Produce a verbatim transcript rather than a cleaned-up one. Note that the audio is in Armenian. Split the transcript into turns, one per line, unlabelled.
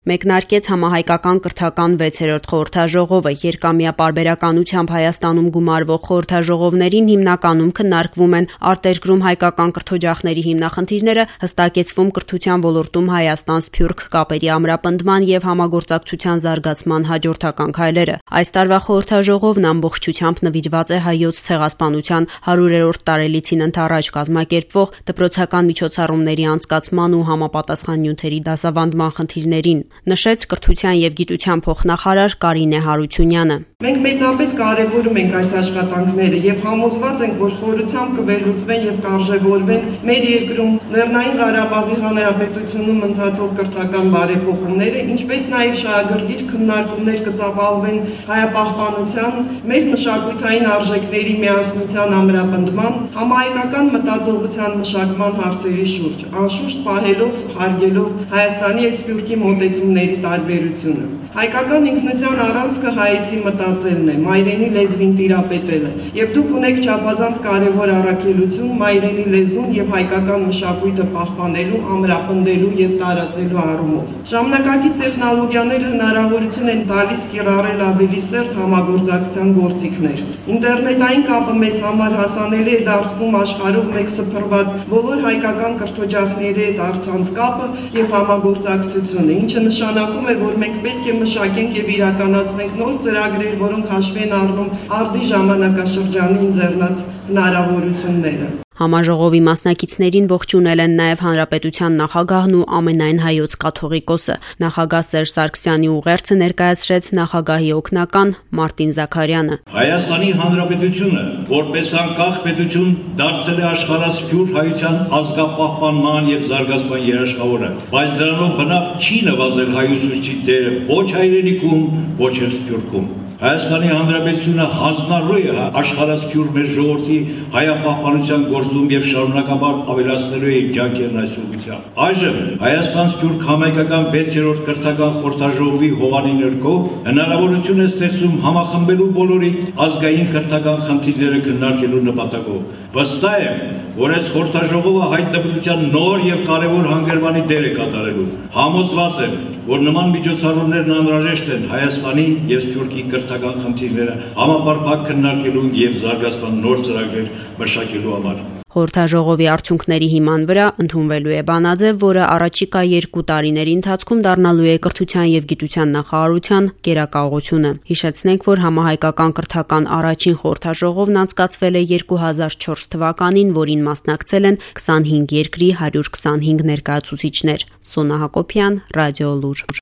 Մեկնարկեց համահայկական կրթական վեցերորդ խորհրդաժողովը։ Երկամյա պարբերականությամբ Հայաստանում գումարվող խորհրդաժողովներին հիմնականում քննարկվում են արտերկրում հայկական կրթօջախների հիմնախնդիրները, հստակեցվում կրթության ոլորտում Հայաստան-Սփյուռք կապերի ամրապնդման եւ համագործակցության զարգացման հաջորդական քայլերը։ Այս տարվա խորհրդաժողովն ամբողջությամբ նվիրված է Հայոց ցեղասպանության հարյուրերորդ տարելիցին ընդառաջ կազմակերպվող դպրոցական միջոցառումների անցկացման ու համապատասխան նյութերի դասավանդման խնդիրներին, նշեց կրթության եւ գիտության փոխնախարար Կարինե Հարությունյանը։
Մենք մեծապես կարևորում ենք այս աշխատանքները եւ համոզված ենք, որ խորությամբ կվերլուծվեն եւ կարժևորվեն մեր երկրում Լեռնային Ղարաբաղի Հանրապետությունում ընթացող կրթական բարեփոխումները, ինչպես նաեւ շահագրգիռ քննարկումներ կծավալվեն հայապահպանության, մեր մշակութային արժեքների միասնության ամրապնդման, համահայկական մտածողության մշակման հարցերի շուրջ, անշուշտ պահելով, հարգելով Հայաստանի եւ Սփյուռքի մոտեցումների տարբերությունը։ Հայկական ինքնության առանցքը հայեցի մտածելն է, մայրենի լեզվին տիրապետելը, եւ դուք ունեք չափազանց կարևոր առաքելություն մայրենի լեզուն եւ հայկական մշակույթը պահպանելու, ամրապնդելու եւ տարածելու առումով։ Ժամանակակից տեխնոլոգիաները հնարավորություն են տալիս կիրառել ավելի սերտ համագործակցության գործիքներ։ Ինտերնետային կապը մեզ համար հասանելի է դարձնում աշխարհով մեկ սփռված բոլոր հայկական կրթօջախների հետ առցանց կապը եւ համագործակցությունը, ինչը նշանակում է, որ մենք պետք է մշակենք եւ իրականացնենք նոր ծրագրեր, որոնք հաշվի են առնում արդի ժամանակաշրջանի ընձեռնած հնարավորությունները։
Համաժողովի մասնակիցներին ողջունել են նաև Հանրապետության նախագահն ու ամենայն հայոց կաթողիկոսը։ Նախագահ Սերժ Սարգսյանի ուղերձը ներկայացրեց նախագահի օգնական Մարտին Զաքարյանը։
Հայաստանի Հանրապետությունը, որպես անկախ պետություն, դարձել է աշխարհասփյուռ հայության ազգապահպանման եւ զարգացման երաշխավորը, բայց դրանով բնավ չի նվազել հայ ուսուցչի դերը ոչ հայրենիքում, ոչ էլ Սփյուռքում։ Հայաստանի Հանրապետությունը հանձնառու է աշխարհասփյուռ մեր ժողովրդի հայապահպանության գործում եւ շարունակաբար ավելացնելու է իր ջանքերն այս ուղղությամբ։ Այժմ Հայաստան-Սփյուռք համայնքական վեցերորդ կրթական խորհրդաժողովի հովանի ներքո հնարավորություն է ստեղծում համախմբելու բոլորի ազգային կրթական խնդիրները քննարկելու նպատակով։ Վստահ եմ, որ այս խորհրդաժողովը հայ դպրոցության նոր եւ կարեւոր հանգրվանի դեր է կատարելու։ Համոզված եմ, որ նման միջոցառումներն անհրաժեշտ են Հայաստանի եւ Սփյուռքի կրթական խնդիրները համապարփակ քննարկելու եւ զարգացման նոր ծրագրեր մշակելու համար։
Խորհրդաժողովի արդյունքների հիման վրա ընդունվելու է բանաձև, որը առաջիկա երկու տարիների ընթացքում դառնալու է կրթության եւ գիտության նախարարության կերակաղությունը։ Հիշեցնենք, որ համահայկական կրթական առաջին խորհրդաժողովն անցկացվել է երկու հազար չորս թվականին, որին մասնակցել են քսանհինգ երկրի հարյուր քսանհինգ ներկայացուցիչներ։ Սոնա Հակոբյան, Ռադիոլուր։